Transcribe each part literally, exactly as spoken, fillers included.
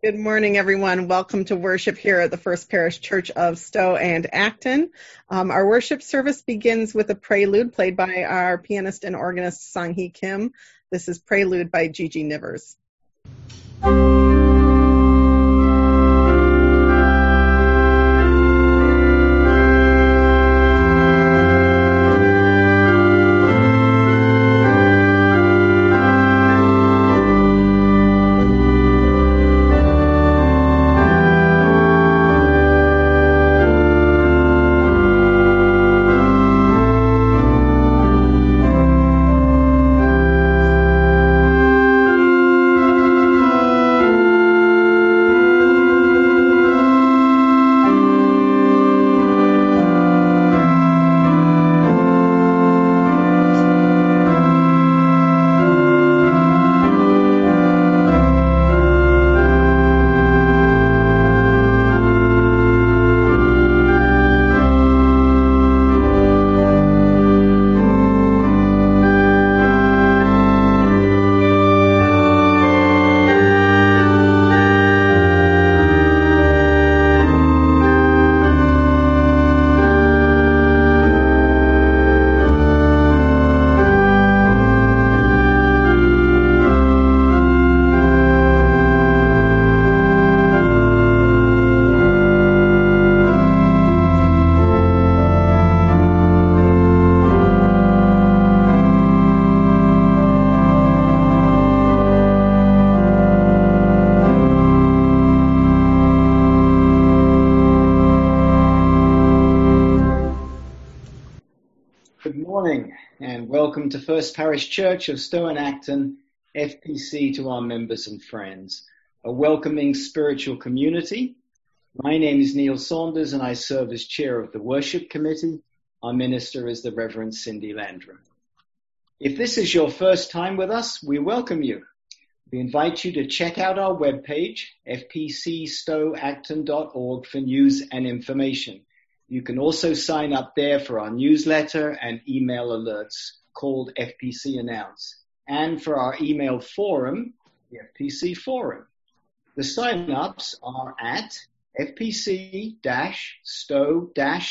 Good morning, everyone. Welcome to worship here at the First Parish Church of Stowe and Acton. Um, our worship service begins with a prelude played by our pianist and organist, Sang-hee Kim. This is Prelude by Gigi Nivers. Welcome to First Parish Church of Stowe and Acton, F P C, to our members and friends, a welcoming spiritual community. My name is Neil Saunders and I serve as chair of the worship committee. Our minister is the Reverend Cindy Landrum. If this is your first time with us, we welcome you. We invite you to check out our webpage, f p c stowe acton dot org, for news and information. You can also sign up there for our newsletter and email alerts called F P C Announce, and for our email forum, the F P C Forum. The sign-ups are at f p c stowe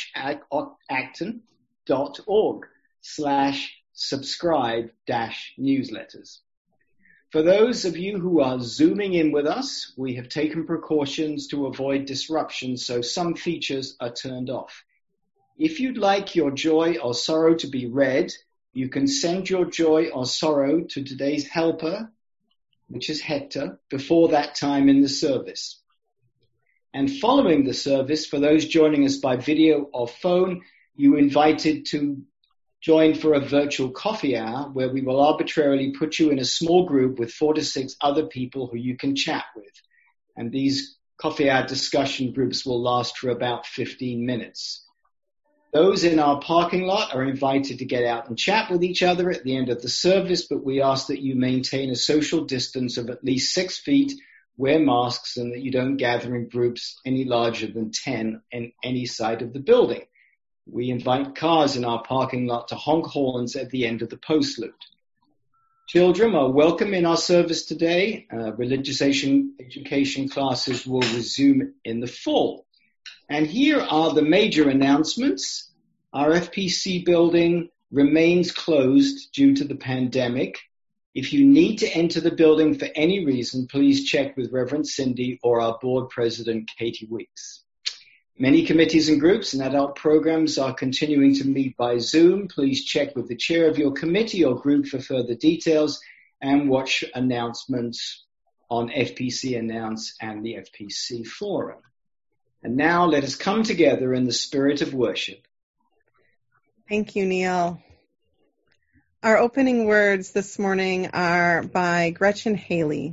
acton dot org slash subscribe dash newsletters. For those of you who are zooming in with us, we have taken precautions to avoid disruption, so some features are turned off. If you'd like your joy or sorrow to be read, you can send your joy or sorrow to today's helper, which is Hector, before that time in the service. And following the service, for those joining us by video or phone, you are invited to join for a virtual coffee hour where we will arbitrarily put you in a small group with four to six other people who you can chat with. And these coffee hour discussion groups will last for about fifteen minutes. Those in our parking lot are invited to get out and chat with each other at the end of the service, but we ask that you maintain a social distance of at least six feet, wear masks, and that you don't gather in groups any larger than ten in any side of the building. We invite cars in our parking lot to honk horns at the end of the postlude. Children are welcome in our service today. Uh, religious education classes will resume in the fall. And here are the major announcements. Our F P C building remains closed due to the pandemic. If you need to enter the building for any reason, please check with Reverend Cindy or our board president, Katie Weeks. Many committees and groups and adult programs are continuing to meet by Zoom. Please check with the chair of your committee or group for further details and watch announcements on F P C Announce and the F P C Forum. And now let us come together in the spirit of worship. Thank you, Neil. Our opening words this morning are by Gretchen Haley.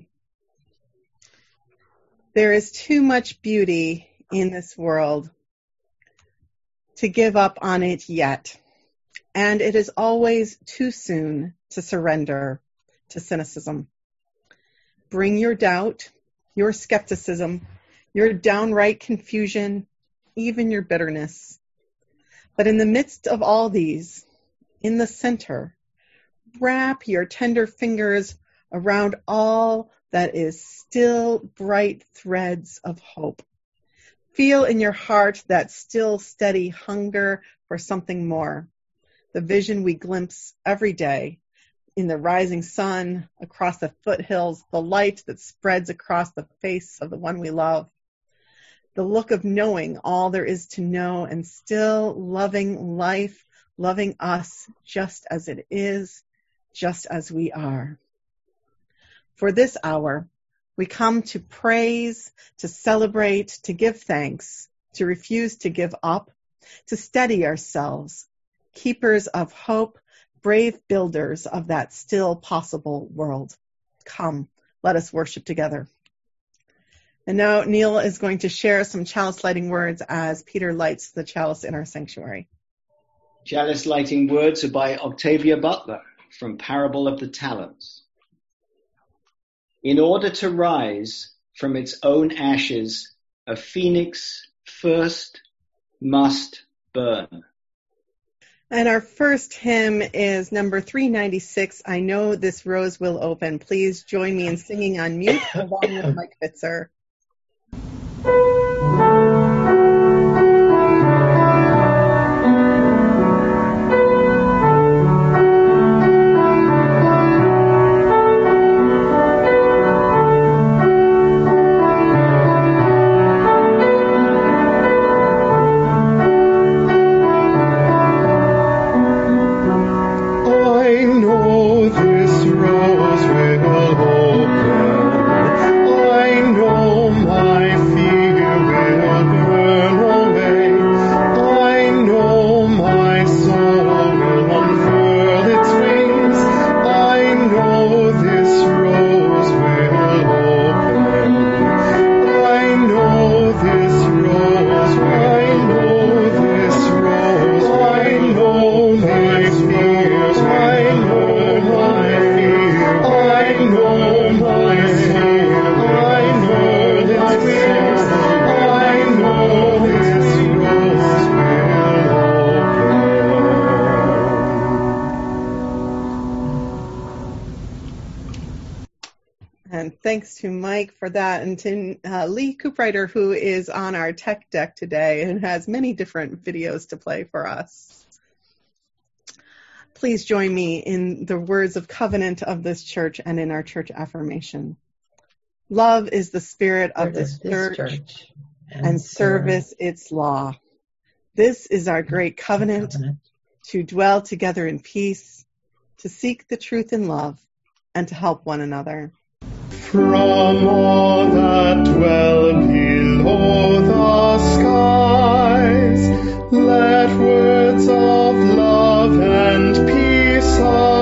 There is too much beauty in this world to give up on it yet, and it is always too soon to surrender to cynicism. Bring your doubt, your skepticism, your downright confusion, even your bitterness. But in the midst of all these, in the center, wrap your tender fingers around all that is still bright threads of hope. Feel in your heart that still steady hunger for something more. The vision we glimpse every day in the rising sun, across the foothills, the light that spreads across the face of the one we love. The look of knowing all there is to know and still loving life, loving us just as it is, just as we are. For this hour, we come to praise, to celebrate, to give thanks, to refuse to give up, to steady ourselves, keepers of hope, brave builders of that still possible world. Come, let us worship together. And now Neil is going to share some chalice lighting words as Peter lights the chalice in our sanctuary. Chalice lighting words are by Octavia Butler from Parable of the Talents. In order to rise from its own ashes, a phoenix first must burn. And our first hymn is number three ninety-six, I Know This Rose Will Open. Please join me in singing on mute along with Mike Fitzer. Thanks to Mike for that, and to uh, Lee Cooprider, who is on our tech deck today and has many different videos to play for us. Please join me in the words of covenant of this church and in our church affirmation. Love is the spirit of this, this church, church and, and service its law. This is our great covenant, covenant to dwell together in peace, to seek the truth in love, and to help one another. From all that dwell below the skies, let words of love and peace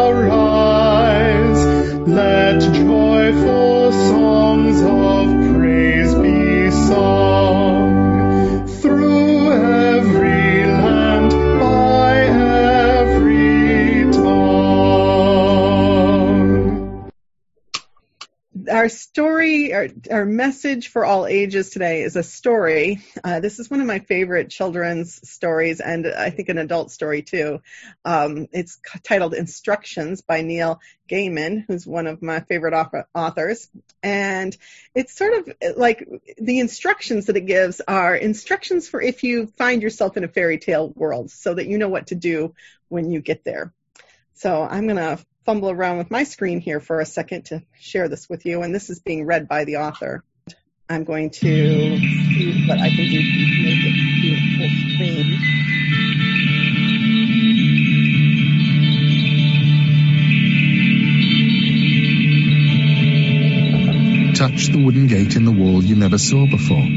arise. Let joyful songs of praise be sung through every land, by every tongue. Our story, our, our message for all ages today is a story. Uh, this is one of my favorite children's stories, and I think an adult story too. Um, it's titled Instructions by Neil Gaiman, who's one of my favorite authors. And it's sort of like the instructions that it gives are instructions for if you find yourself in a fairy tale world, so that you know what to do when you get there. So I'm going to fumble around with my screen here for a second to share this with you, and this is being read by the author. I'm going to see what I can do to make it be full screen. Touch the wooden gate in the wall you never saw before.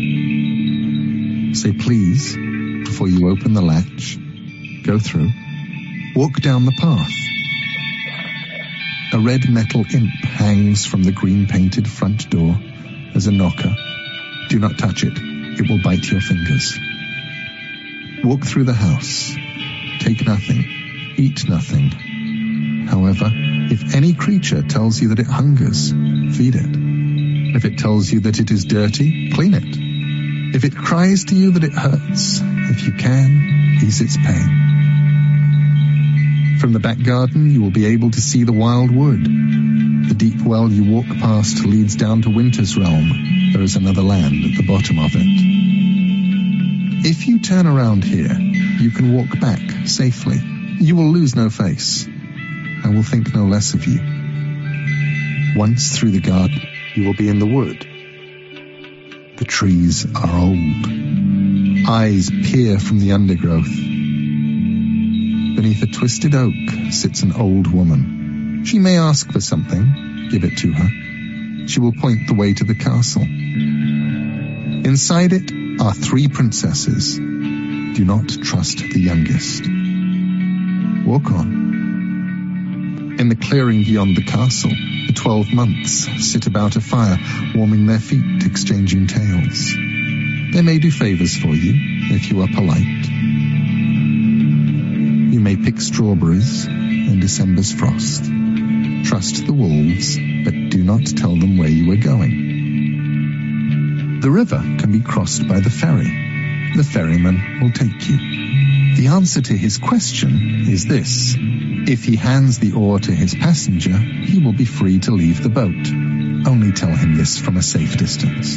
Say please before you open the latch. Go through. Walk down the path. A red metal imp hangs from the green-painted front door as a knocker. Do not touch it. It will bite your fingers. Walk through the house. Take nothing. Eat nothing. However, if any creature tells you that it hungers, feed it. If it tells you that it is dirty, clean it. If it cries to you that it hurts, if you can, ease its pain. From the back garden, you will be able to see the wild wood. The deep well you walk past leads down to Winter's realm. There is another land at the bottom of it. If you turn around here, you can walk back safely. You will lose no face. I will think no less of you. Once through the garden, you will be in the wood. The trees are old. Eyes peer from the undergrowth. Beneath a twisted oak sits an old woman. She may ask for something. Give it to her. She will point the way to the castle. Inside it are three princesses. Do not trust the youngest. Walk on. In the clearing beyond the castle, the twelve months sit about a fire, warming their feet, exchanging tales. They may do favors for you, if you are polite. You may pick strawberries in December's frost. Trust the wolves, but do not tell them where you are going. The river can be crossed by the ferry. The ferryman will take you. The answer to his question is this. If he hands the oar to his passenger, he will be free to leave the boat. Only tell him this from a safe distance.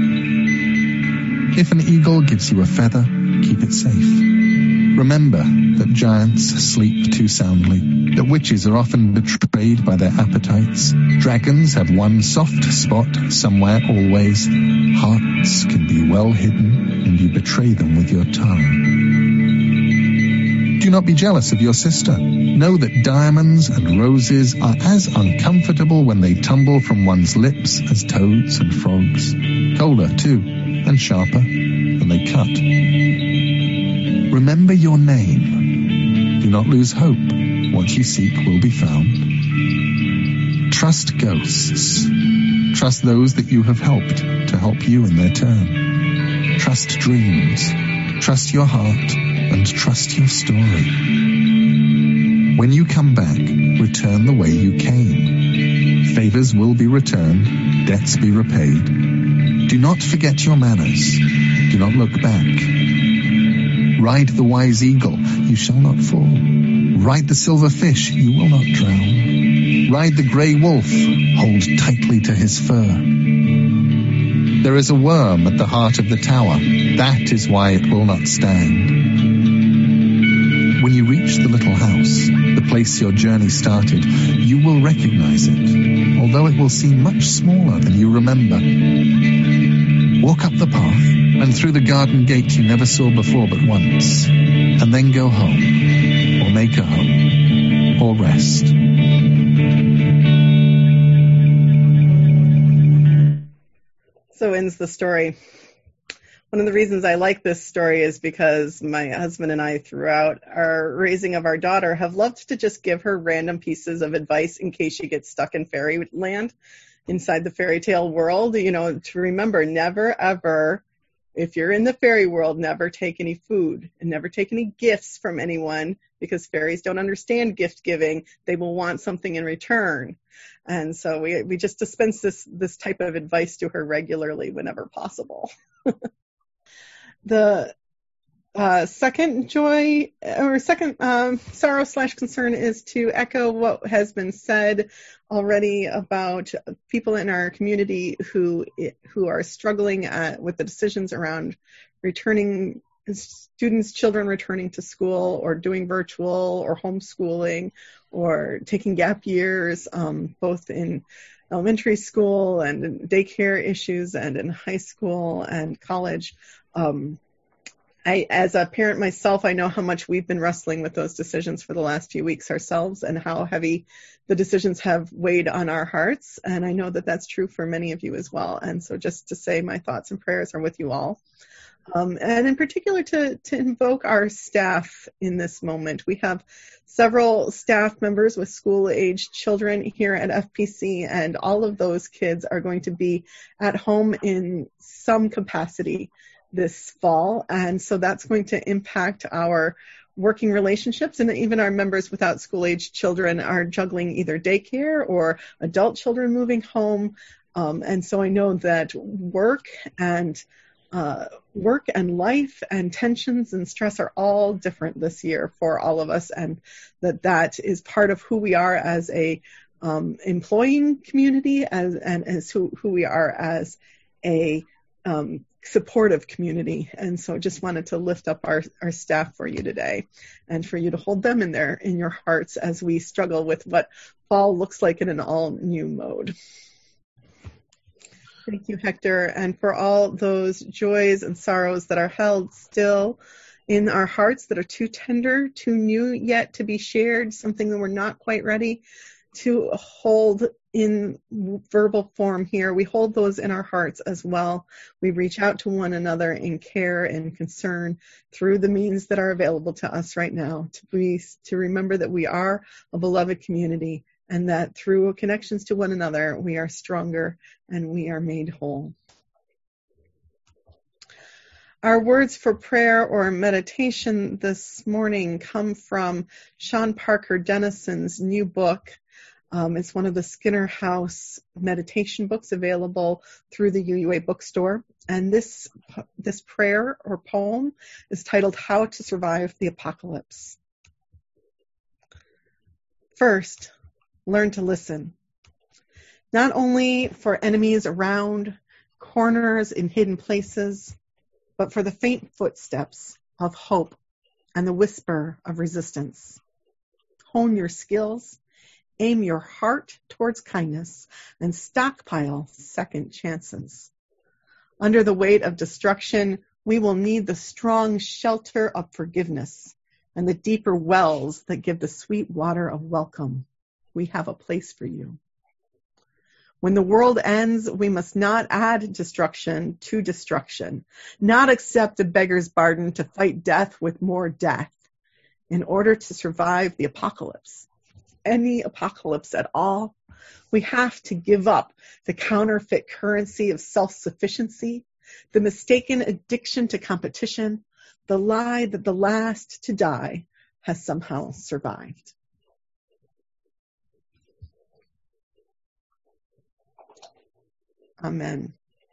If an eagle gives you a feather, keep it safe. Remember that giants sleep too soundly, that witches are often betrayed by their appetites. Dragons have one soft spot somewhere always. Hearts can be well hidden, and you betray them with your tongue. Do not be jealous of your sister. Know that diamonds and roses are as uncomfortable when they tumble from one's lips as toads and frogs. Colder, too, and sharper when they cut. Remember your name. Do not lose hope. What you seek will be found. Trust ghosts. Trust those that you have helped to help you in their turn. Trust dreams. Trust your heart. And trust your story. When you come back, return the way you came. Favors will be returned, debts be repaid. Do not forget your manners. Do not look back. Ride the wise eagle, you shall not fall. Ride the silver fish, you will not drown. Ride the grey wolf, hold tightly to his fur. There is a worm at the heart of the tower. That is why it will not stand. When you reach the little house, the place your journey started, you will recognize it, although it will seem much smaller than you remember. Walk up the path and through the garden gate you never saw before but once, and then go home, or make a home, or rest. So ends the story. One of the reasons I like this story is because my husband and I, throughout our raising of our daughter, have loved to just give her random pieces of advice in case she gets stuck in fairyland inside the fairy tale world. You know, to remember, never, ever, if you're in the fairy world, never take any food and never take any gifts from anyone, because fairies don't understand gift giving. They will want something in return. And so we we just dispense this this type of advice to her regularly whenever possible. The uh, second joy or second um, sorrow slash concern is to echo what has been said already about people in our community who who are struggling at, with the decisions around returning students, children returning to school or doing virtual or homeschooling or taking gap years, um, both in elementary school and in daycare issues and in high school and college. Um, I, as a parent myself, I know how much we've been wrestling with those decisions for the last few weeks ourselves and how heavy the decisions have weighed on our hearts. And I know that that's true for many of you as well. And so just to say my thoughts and prayers are with you all. Um, and in particular to, to invoke our staff in this moment. We have several staff members with school-aged children here at F P C, and all of those kids are going to be at home in some capacity this fall. And so that's going to impact our working relationships, and even our members without school-aged children are juggling either daycare or adult children moving home. Um, and so I know that work and Uh, work and life and tensions and stress are all different this year for all of us, and that that is part of who we are as a um, employing community as and as who, who we are as a um, supportive community. And so just wanted to lift up our, our staff for you today and for you to hold them in their in your hearts as we struggle with what fall looks like in an all new mode. Thank you, Hector, and for all those joys and sorrows that are held still in our hearts that are too tender, too new yet to be shared, something that we're not quite ready to hold in verbal form here. We hold those in our hearts as well. We reach out to one another in care and concern through the means that are available to us right now to be, to remember that we are a beloved community and that through connections to one another, we are stronger and we are made whole. Our words for prayer or meditation this morning come from Sean Parker Dennison's new book. Um, it's one of the Skinner House meditation books available through the U U A bookstore. And this, this prayer or poem is titled How to Survive the Apocalypse. First, learn to listen. Not only for enemies around, corners in hidden places, but for the faint footsteps of hope and the whisper of resistance. Hone your skills, aim your heart towards kindness, and stockpile second chances. Under the weight of destruction, we will need the strong shelter of forgiveness and the deeper wells that give the sweet water of welcome. We have a place for you. When the world ends, we must not add destruction to destruction, not accept a beggar's pardon to fight death with more death in order to survive the apocalypse. Any apocalypse at all, we have to give up the counterfeit currency of self-sufficiency, the mistaken addiction to competition, the lie that the last to die has somehow survived. Amen.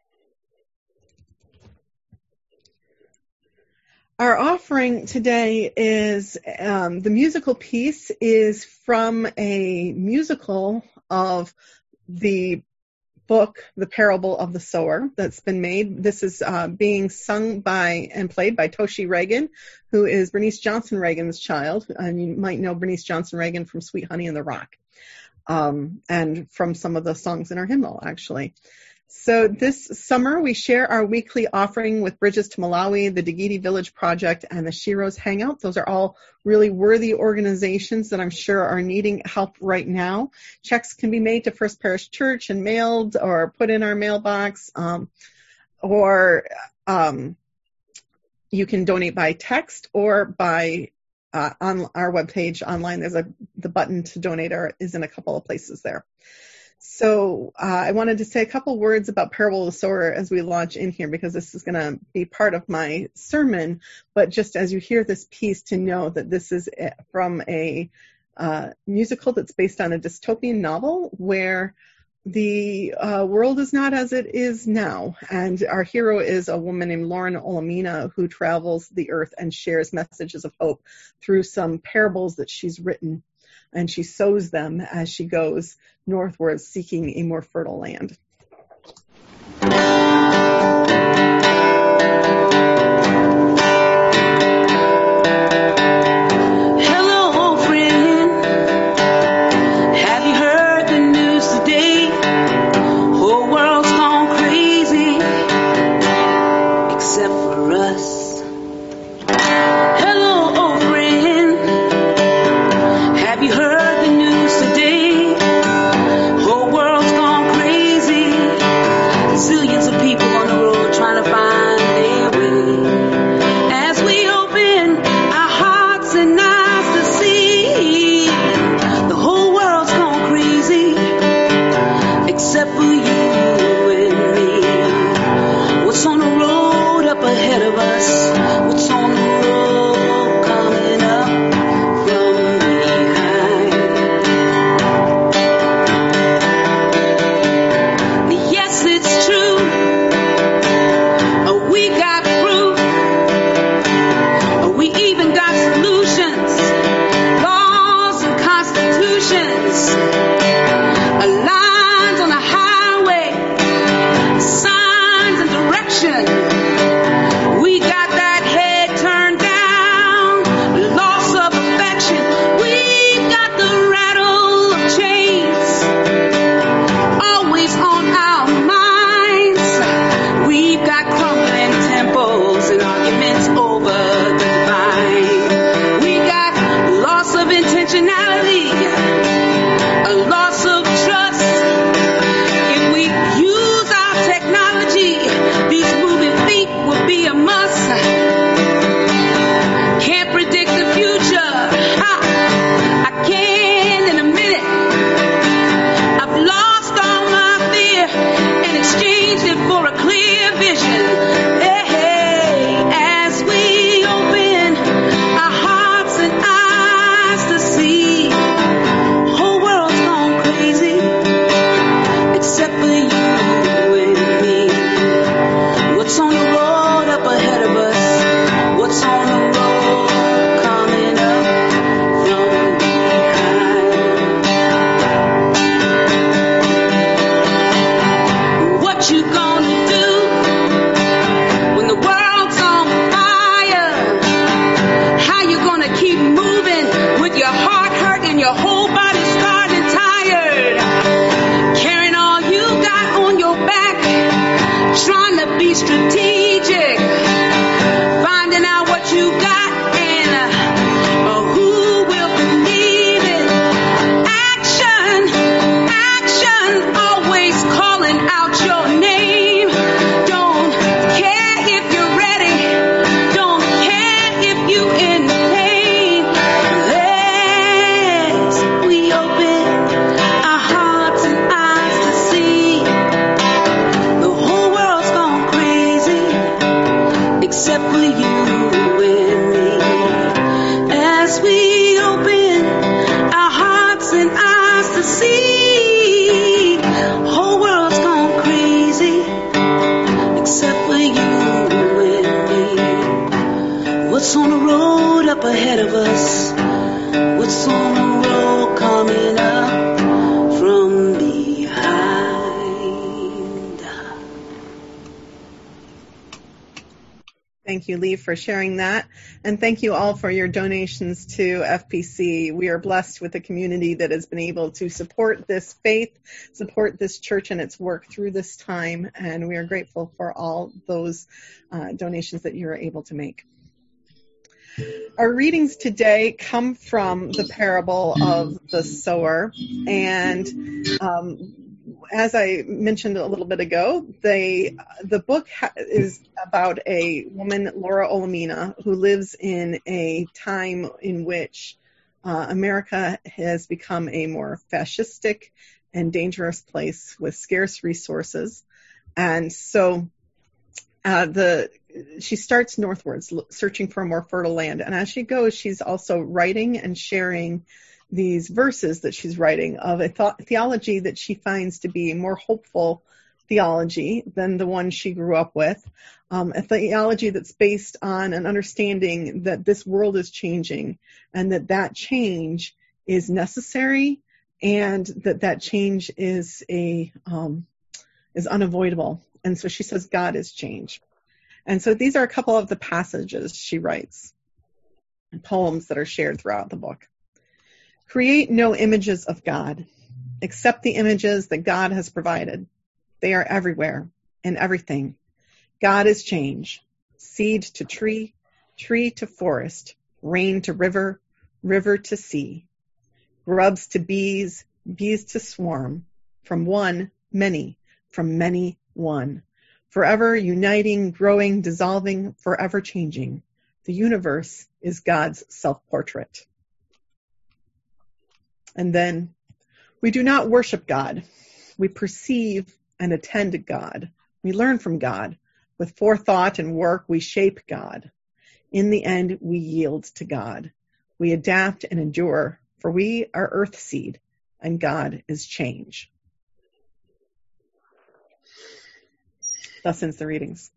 Our offering today is, um, the musical piece is from a musical of the book, The Parable of the Sower, that's been made. This is uh, being sung by and played by Toshi Reagan, who is Bernice Johnson Reagan's child. And you might know Bernice Johnson Reagan from Sweet Honey in the Rock, um, and from some of the songs in our hymnal, actually. So this summer, we share our weekly offering with Bridges to Malawi, the Dagiti Village Project, and the Shiro's Hangout. Those are all really worthy organizations that I'm sure are needing help right now. Checks can be made to First Parish Church and mailed or put in our mailbox, um, or um, you can donate by text or by uh, on our webpage online. There's a the button to donate or is in a couple of places there. So uh, I wanted to say a couple words about Parable of the Sower as we launch in here, because this is going to be part of my sermon. But just as you hear this piece, to know that this is from a uh, musical that's based on a dystopian novel where the uh, world is not as it is now. And our hero is a woman named Lauren Olamina who travels the earth and shares messages of hope through some parables that she's written. And she sows them as she goes northward seeking a more fertile land. Hello, friend. Have you heard the news today? Whole world's gone crazy, except for us. Solutions, laws and constitutions. action. We got that head turned down, loss of affection. We got the rattle of chains, always on our minds. We've got crumbling temples and arguments over the divine. We got loss of intentionality, a loss of trust. If we use our technology, these moving feet will be a must. Can't predict the future. Ha, I can in a minute. I've lost all my fear and exchanged it for a clear vision. Hey, hey, as we open our hearts and eyes to see, whole world's gone crazy, except for you and me. What's on the road up ahead of us? What's on the road coming up from behind? What you gonna do when the world's on fire? How you gonna keep moving with your heart hurt and your whole body scarred and tired? Carrying all you got on your back, trying to be strategic, finding out what you got and uh, who will believe it. Action, action, always calling out your name. Don't care if you're ready, don't care if you in pain. As we open our hearts and eyes to see, the whole world's gone crazy, except for you and me. As we open our hearts and eyes to see, whole world's gone crazy, except for you and me. What's on the road up ahead of us? What's on the road coming up from behind? Thank you, Lee, for sharing that. And thank you all for your donations to F P C. We are blessed with a community that has been able to support this faith, support this church and its work through this time. And we are grateful for all those uh, donations that you are able to make. Our readings today come from the parable of the sower. And um, as I mentioned a little bit ago, they, the book ha- is about a woman, Laura Olamina, who lives in a time in which uh, America has become a more fascistic and dangerous place with scarce resources. And so uh, the she starts northwards, searching for a more fertile land. And as she goes, she's also writing and sharing these verses that she's writing of a th- theology that she finds to be a more hopeful theology than the one she grew up with, um, a theology that's based on an understanding that this world is changing and that that change is necessary and that that change is a um, is unavoidable. And so she says God is change. And so these are a couple of the passages she writes, poems that are shared throughout the book. Create no images of God, except the images that God has provided. They are everywhere and everything. God is change, seed to tree, tree to forest, rain to river, river to sea, grubs to bees, bees to swarm, from one, many, from many, one. Forever uniting, growing, dissolving, forever changing. The universe is God's self-portrait. And then, we do not worship God. We perceive and attend to God. We learn from God. With forethought and work, we shape God. In the end, we yield to God. We adapt and endure, for we are earth seed, and God is change. Thus ends the readings.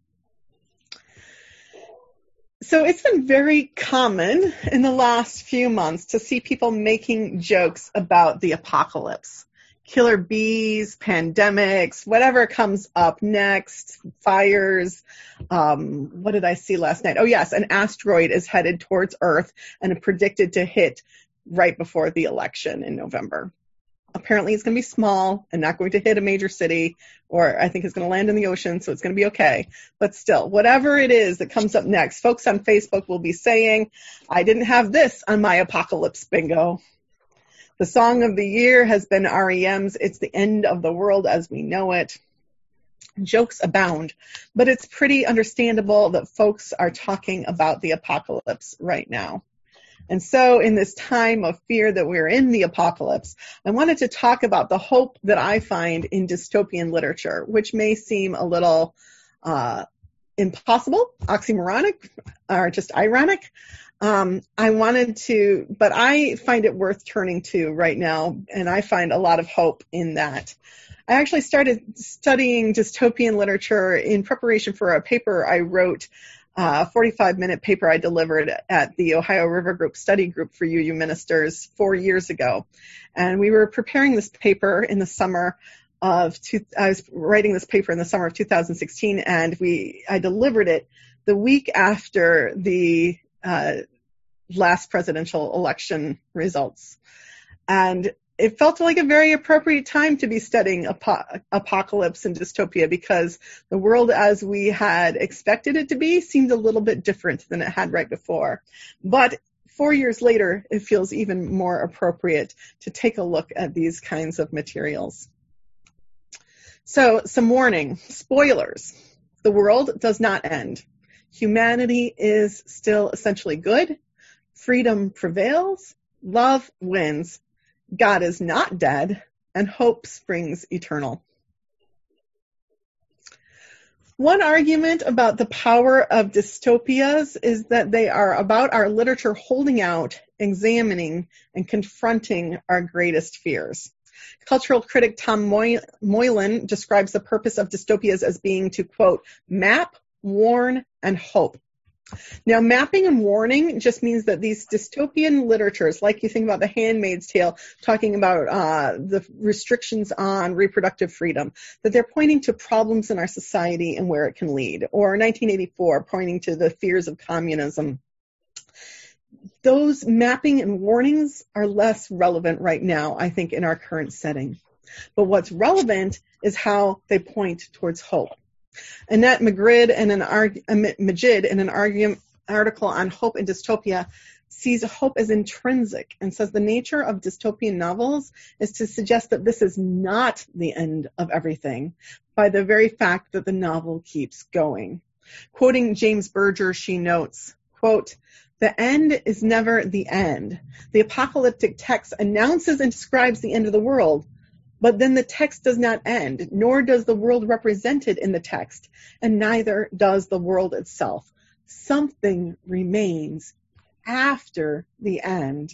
So it's been very common in the last few months to see people making jokes about the apocalypse. killer bees, pandemics, whatever comes up next, fires. Um, what did I see last night? Oh, yes, an asteroid is headed towards Earth and predicted to hit right before the election in November. Apparently it's going to be small and not going to hit a major city, or I think it's going to land in the ocean, so it's going to be okay. But still, whatever it is that comes up next, folks on Facebook will be saying, I didn't have this on my apocalypse bingo. The song of the year has been R E M's It's the End of the World as We Know It. Jokes abound, but it's pretty understandable that folks are talking about the apocalypse right now. And so in this time of fear that we're in the apocalypse, I wanted to talk about the hope that I find in dystopian literature, which may seem a little uh, impossible, oxymoronic, or just ironic. Um, I wanted to, but I find it worth turning to right now, and I find a lot of hope in that. I actually started studying dystopian literature in preparation for a paper I wrote, a forty-five minute paper I delivered at the Ohio River Group Study Group for U U Ministers four years ago. And we were preparing this paper in the summer of, two, I was writing this paper in the summer of two thousand sixteen, and we, I delivered it the week after the uh, last presidential election results. And it felt like a very appropriate time to be studying ap- apocalypse and dystopia, because the world as we had expected it to be seemed a little bit different than it had right before. But four years later, it feels even more appropriate to take a look at these kinds of materials. So, some warning, spoilers. The world does not end. Humanity is still essentially good. Freedom prevails. Love wins. God is not dead, and hope springs eternal. One argument about the power of dystopias is that they are about our literature holding out, examining, and confronting our greatest fears. Cultural critic Tom Moy- Moylan describes the purpose of dystopias as being to, quote, map, warn, and hope. Now, mapping and warning just means that these dystopian literatures, like you think about The Handmaid's Tale, talking about uh, the restrictions on reproductive freedom, that they're pointing to problems in our society and where it can lead. Or nineteen eighty-four, pointing to the fears of communism. Those mapping and warnings are less relevant right now, I think, in our current setting. But what's relevant is how they point towards hope. Annette Magrid in an arg- Majid in an argument, article on hope and dystopia sees hope as intrinsic and says the nature of dystopian novels is to suggest that this is not the end of everything by the very fact that the novel keeps going. Quoting James Berger, she notes, quote, the end is never the end. The apocalyptic text announces and describes the end of the world, but then the text does not end, nor does the world represented in the text, and neither does the world itself. Something remains after the end.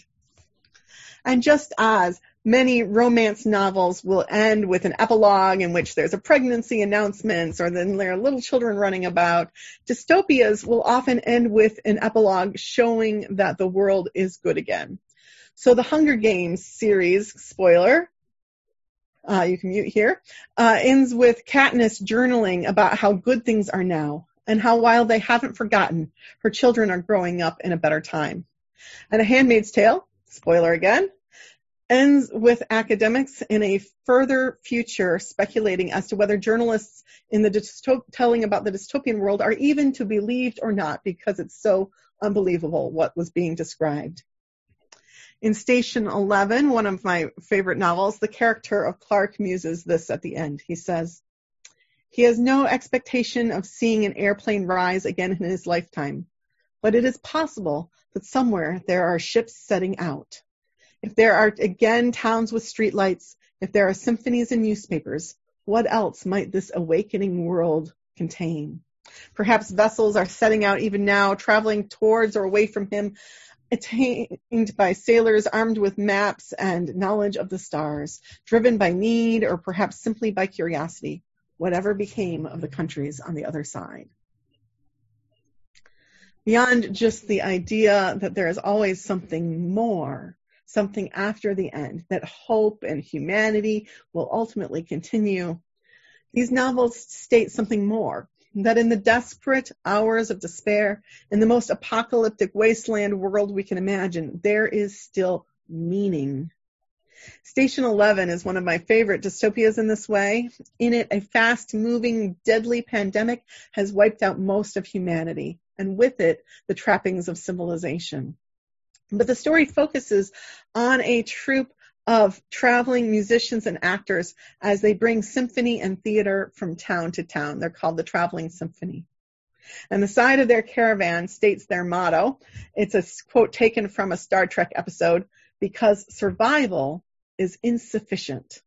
And just as many romance novels will end with an epilogue in which there's a pregnancy announcement, or then there are little children running about, dystopias will often end with an epilogue showing that the world is good again. So the Hunger Games series, spoiler, Uh, you can mute here, uh, ends with Katniss journaling about how good things are now and how while they haven't forgotten, her children are growing up in a better time. And A Handmaid's Tale, spoiler again, ends with academics in a further future speculating as to whether journalists in the dystop- telling about the dystopian world are even to be believed or not, because it's so unbelievable what was being described. In Station eleven, one of my favorite novels, the character of Clark muses this at the end. He says, he has no expectation of seeing an airplane rise again in his lifetime, but it is possible that somewhere there are ships setting out. If there are again towns with streetlights, if there are symphonies and newspapers, what else might this awakening world contain? Perhaps vessels are setting out even now, traveling towards or away from him, attained by sailors armed with maps and knowledge of the stars, driven by need or perhaps simply by curiosity, whatever became of the countries on the other side. Beyond just the idea that there is always something more, something after the end, that hope and humanity will ultimately continue. These novels state something more, that in the desperate hours of despair, in the most apocalyptic wasteland world we can imagine, there is still meaning. Station eleven is one of my favorite dystopias in this way. In it, a fast-moving, deadly pandemic has wiped out most of humanity, and with it, the trappings of civilization. But the story focuses on a troupe of traveling musicians and actors as they bring symphony and theater from town to town. They're called the Traveling Symphony. And the side of their caravan states their motto. It's a quote taken from a Star Trek episode, because survival is insufficient.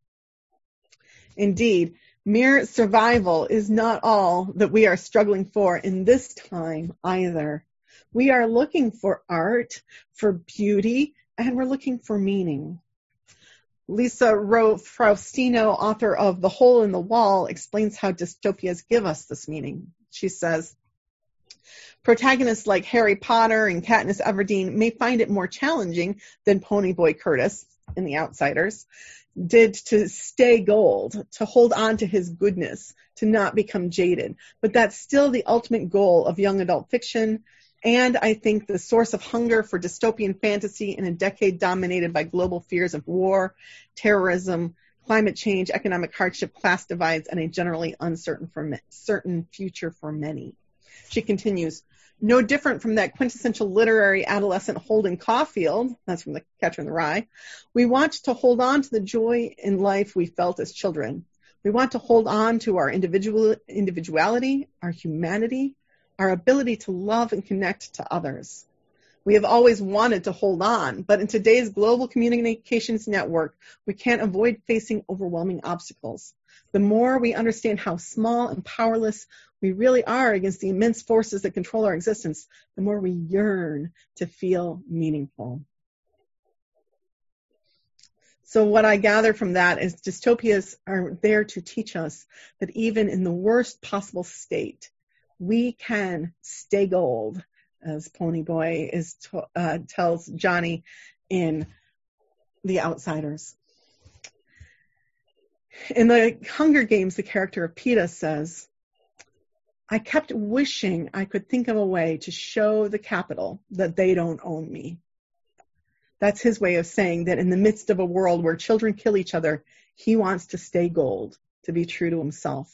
Indeed, mere survival is not all that we are struggling for in this time either. We are looking for art, for beauty, and we're looking for meaning. Lisa Ro Faustino, author of The Hole in the Wall, explains how dystopias give us this meaning. She says, protagonists like Harry Potter and Katniss Everdeen may find it more challenging than Ponyboy Curtis in The Outsiders did to stay gold, to hold on to his goodness, to not become jaded. But that's still the ultimate goal of young adult fiction, and I think the source of hunger for dystopian fantasy in a decade dominated by global fears of war, terrorism, climate change, economic hardship, class divides, and a generally uncertain for certain future for many. She continues, no different from that quintessential literary adolescent Holden Caulfield, that's from The Catcher in the Rye, we want to hold on to the joy in life we felt as children. We want to hold on to our individual individuality, our humanity, our ability to love and connect to others. We have always wanted to hold on, but in today's global communications network, we can't avoid facing overwhelming obstacles. The more we understand how small and powerless we really are against the immense forces that control our existence, the more we yearn to feel meaningful. So what I gather from that is dystopias are there to teach us that even in the worst possible state, we can stay gold, as Ponyboy is t- uh, tells Johnny in The Outsiders. In the Hunger Games, the character of Peeta says, I kept wishing I could think of a way to show the Capitol that they don't own me. That's his way of saying that in the midst of a world where children kill each other, he wants to stay gold, to be true to himself.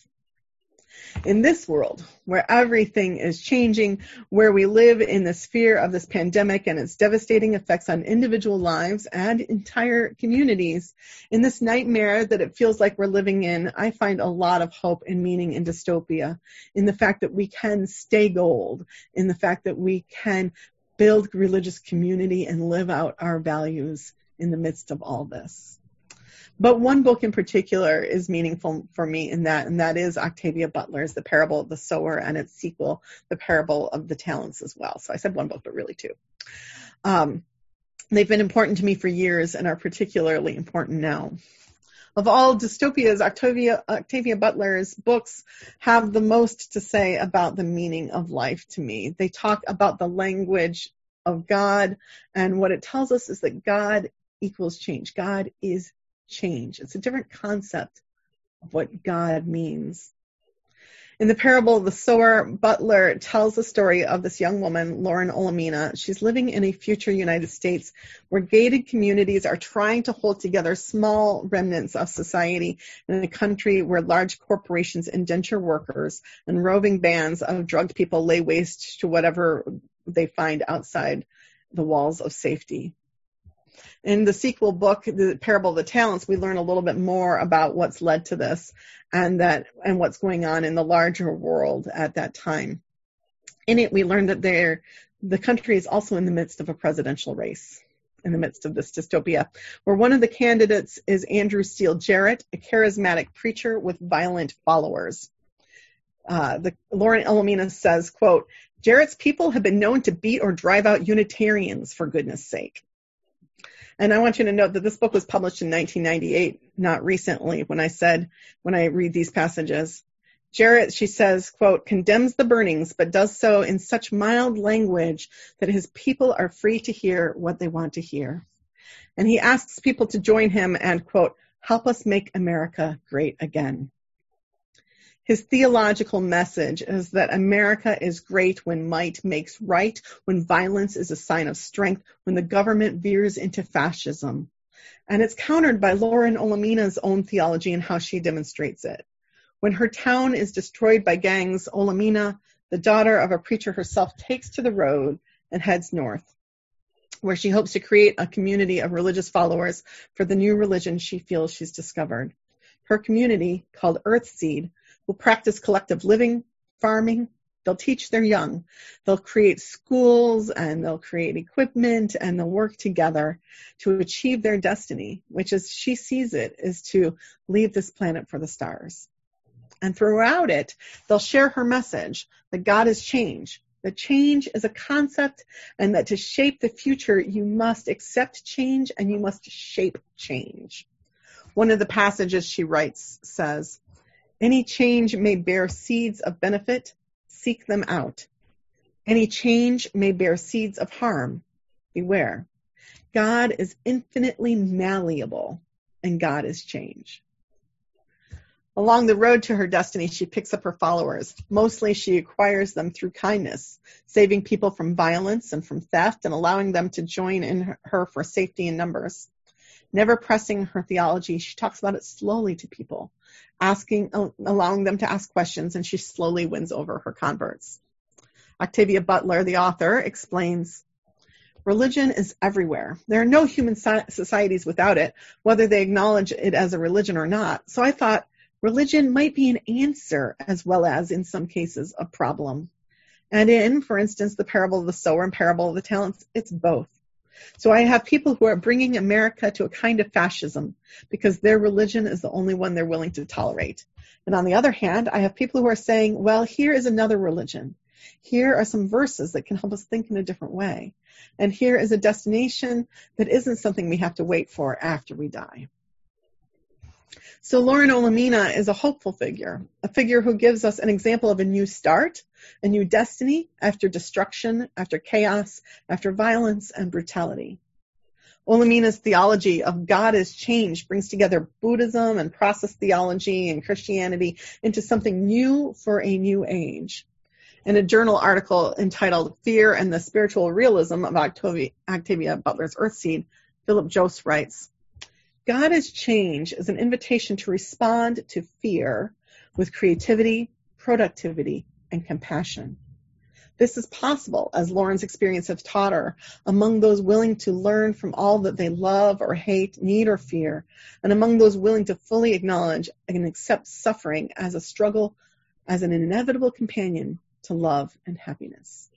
In this world, where everything is changing, where we live in the sphere of this pandemic and its devastating effects on individual lives and entire communities, in this nightmare that it feels like we're living in, I find a lot of hope and meaning in dystopia, in the fact that we can stay gold, in the fact that we can build religious community and live out our values in the midst of all this. But one book in particular is meaningful for me in that, and that is Octavia Butler's The Parable of the Sower and its sequel, The Parable of the Talents as well. So I said one book, but really two. Um, they've been important to me for years and are particularly important now. Of all dystopias, Octavia, Octavia Butler's books have the most to say about the meaning of life to me. They talk about the language of God, and what it tells us is that God equals change. God is change. It's a different concept of what God means. In the Parable of the Sower, Butler tells the story of this young woman, Lauren Olamina. She's living in a future United States where gated communities are trying to hold together small remnants of society in a country where large corporations indenture workers and roving bands of drugged people lay waste to whatever they find outside the walls of safety. In the sequel book, The Parable of the Talents, we learn a little bit more about what's led to this and that and what's going on in the larger world at that time. In it, we learn that there, the country is also in the midst of a presidential race, in the midst of this dystopia, where one of the candidates is Andrew Steele Jarrett, a charismatic preacher with violent followers. Uh, the, Lauren Olamina says, quote, Jarrett's people have been known to beat or drive out Unitarians, for goodness sake. And I want you to note that this book was published in nineteen ninety-eight, not recently, when I said, when I read these passages. Jarrett, she says, quote, condemns the burnings, but does so in such mild language that his people are free to hear what they want to hear. And he asks people to join him and, quote, help us make America great again. His theological message is that America is great when might makes right, when violence is a sign of strength, when the government veers into fascism. And it's countered by Lauren Olamina's own theology and how she demonstrates it. When her town is destroyed by gangs, Olamina, the daughter of a preacher herself, takes to the road and heads north, where she hopes to create a community of religious followers for the new religion she feels she's discovered. Her community, called Earthseed, will practice collective living, farming. They'll teach their young. They'll create schools and they'll create equipment and they'll work together to achieve their destiny, which, as she sees it, is to leave this planet for the stars. And throughout it, they'll share her message that God is change, that change is a concept, and that to shape the future, you must accept change and you must shape change. One of the passages she writes says, any change may bear seeds of benefit, seek them out. Any change may bear seeds of harm, beware. God is infinitely malleable, and God is change. Along the road to her destiny, she picks up her followers. Mostly she acquires them through kindness, saving people from violence and from theft and allowing them to join in her for safety in numbers. Never pressing her theology, she talks about it slowly to people, asking, allowing them to ask questions, and she slowly wins over her converts. Octavia Butler, the author, explains, religion is everywhere. There are no human societies without it, whether they acknowledge it as a religion or not. So I thought religion might be an answer as well as, in some cases, a problem. And in, for instance, the parable of the sower and parable of the talents, it's both. So I have people who are bringing America to a kind of fascism because their religion is the only one they're willing to tolerate. And on the other hand, I have people who are saying, well, here is another religion. Here are some verses that can help us think in a different way. And here is a destination that isn't something we have to wait for after we die. So Lauren Olamina is a hopeful figure, a figure who gives us an example of a new start, a new destiny after destruction, after chaos, after violence and brutality. Olamina's theology of God as change brings together Buddhism and process theology and Christianity into something new for a new age. In a journal article entitled Fear and the Spiritual Realism of Octavia, Octavia Butler's Earthseed, Philip Jost writes, God as change is an invitation to respond to fear with creativity, productivity, and compassion. This is possible, as Lauren's experience has taught her, among those willing to learn from all that they love or hate, need or fear, and among those willing to fully acknowledge and accept suffering as a struggle, as an inevitable companion to love and happiness.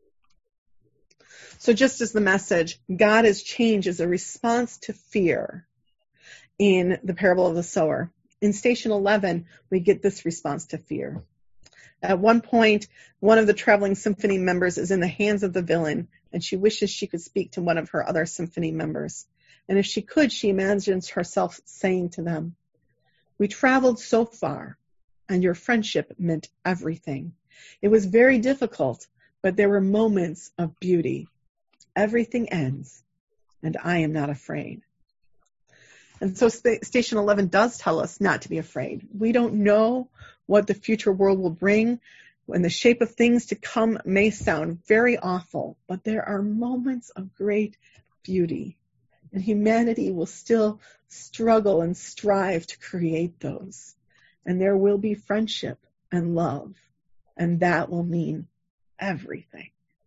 So just as the message, God as change, is a response to fear, in the parable of the sower, in station eleven, we get this response to fear. At one point, one of the traveling symphony members is in the hands of the villain, and she wishes she could speak to one of her other symphony members. And if she could, she imagines herself saying to them, we traveled so far, and your friendship meant everything. It was very difficult, but there were moments of beauty. Everything ends, and I am not afraid. And so st- Station eleven does tell us not to be afraid. We don't know what the future world will bring, and the shape of things to come may sound very awful, but there are moments of great beauty, and humanity will still struggle and strive to create those. And there will be friendship and love, and that will mean everything.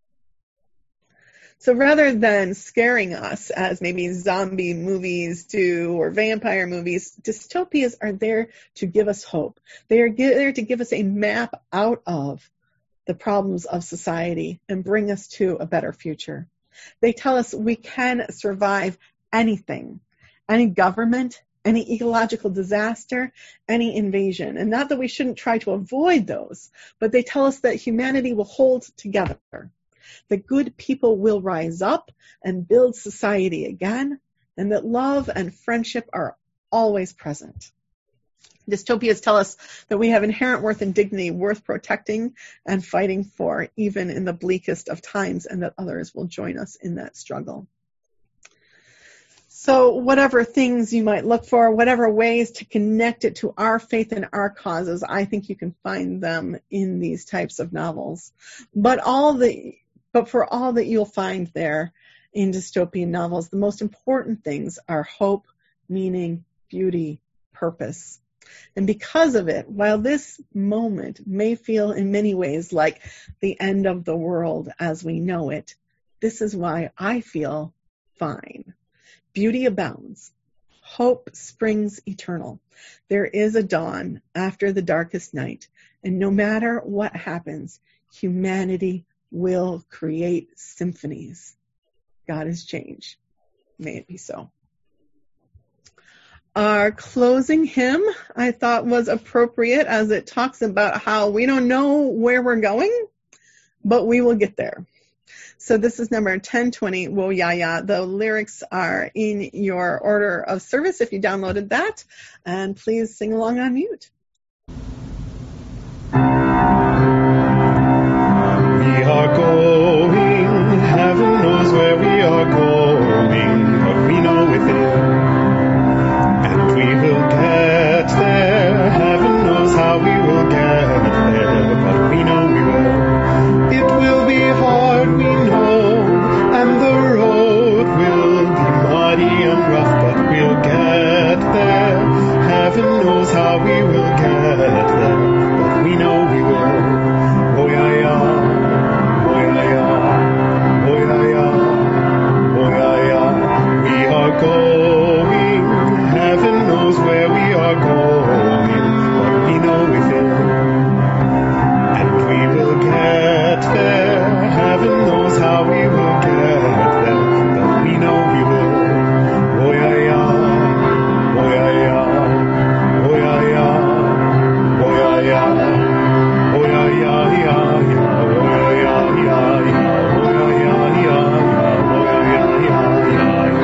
So rather than scaring us, as maybe zombie movies do or vampire movies, dystopias are there to give us hope. They are there to give us a map out of the problems of society and bring us to a better future. They tell us we can survive anything, any government, any ecological disaster, any invasion. And not that we shouldn't try to avoid those, but they tell us that humanity will hold together. That good people will rise up and build society again, and that love and friendship are always present. Dystopias tell us that we have inherent worth and dignity worth protecting and fighting for, even in the bleakest of times, and that others will join us in that struggle. So whatever things you might look for, whatever ways to connect it to our faith and our causes, I think you can find them in these types of novels. But all the, but for all that you'll find there in dystopian novels, the most important things are hope, meaning, beauty, purpose. And because of it, while this moment may feel in many ways like the end of the world as we know it, this is why I feel fine. Beauty abounds. Hope springs eternal. There is a dawn after the darkest night, and no matter what happens, humanity will create symphonies. God is change. May it be so. Our closing hymn, I thought, was appropriate as it talks about how we don't know where we're going, but we will get there. So this is number ten twenty, Wo Ya Ya. The lyrics are in your order of service if you downloaded that. And please sing along on mute. We are going, heaven knows where we are going, but we know within. And we will get there, heaven knows how we will get there, but we know we will. It will be hard, we know, and the road will be muddy and rough, but we'll get there. Heaven knows how we will get there, but we know we will. Oh yeah, yeah, oh yeah, yeah, oh yeah, yeah, oh yeah, yeah. We are going, heaven knows where we are going, but we know within. And we will get there, heaven knows how we will get there, but we know we will. Oh yeah, yeah, oh yeah, yeah, oh yeah, yeah, oh yeah, yeah, oh yeah, yeah, yeah, yeah, oh yeah, yeah, yeah, yeah, oh yeah, yeah, yeah, yeah, oh yeah, yeah, yeah, yeah,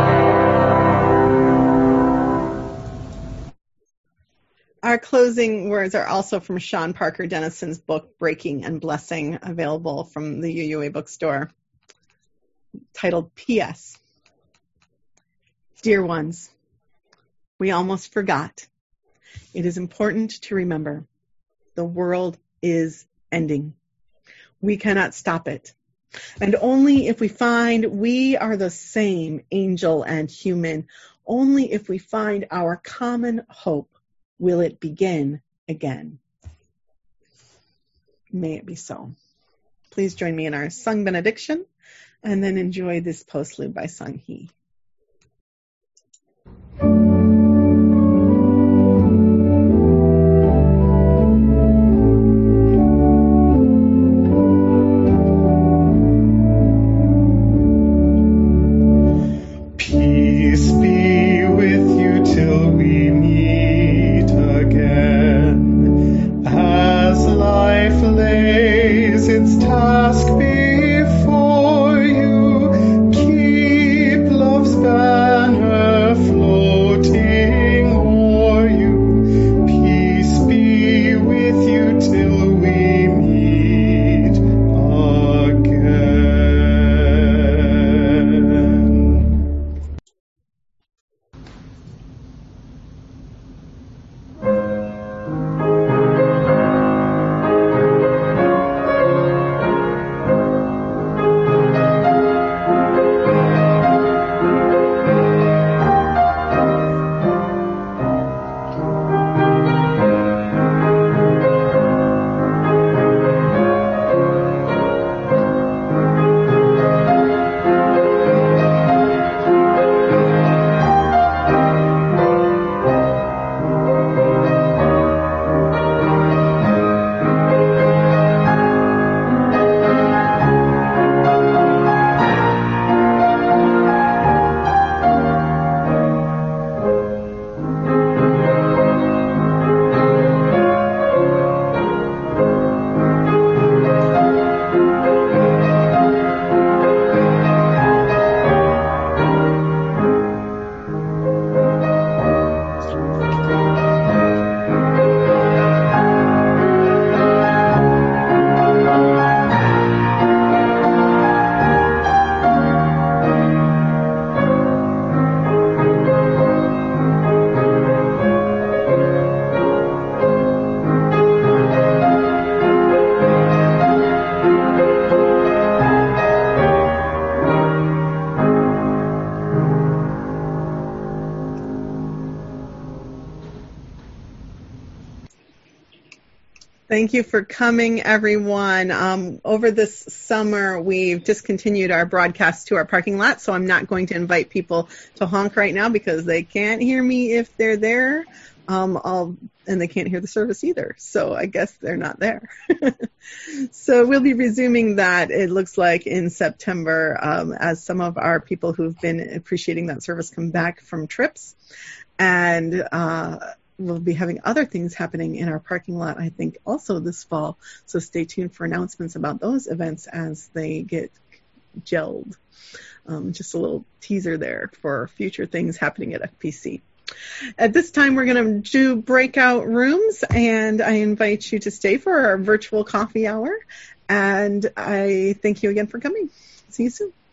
yeah. Our closing words are also from Sean Parker Dennison's book, Breaking and Blessing, available from the U U A bookstore, titled P S. Dear ones, we almost forgot. It is important to remember the world is ending. We cannot stop it. And only if we find we are the same, angel and human, only if we find our common hope will it begin again. May it be so. Please join me in our sung benediction and then enjoy this postlude by Sung Hee. Peace be with you till we meet again. As life lays its task before you, keep love Thank you for coming, everyone. Um, over this summer, we've discontinued our broadcast to our parking lot, so I'm not going to invite people to honk right now because they can't hear me if they're there. Um, I'll, and they can't hear the service either, so I guess they're not there. So we'll be resuming that, it looks like, in September um, as some of our people who've been appreciating that service come back from trips. And uh, we'll be having other things happening in our parking lot, I think, also this fall. So stay tuned for announcements about those events as they get gelled. Um, just a little teaser there for future things happening at F P C. At this time, we're going to do breakout rooms, and I invite you to stay for our virtual coffee hour. And I thank you again for coming. See you soon.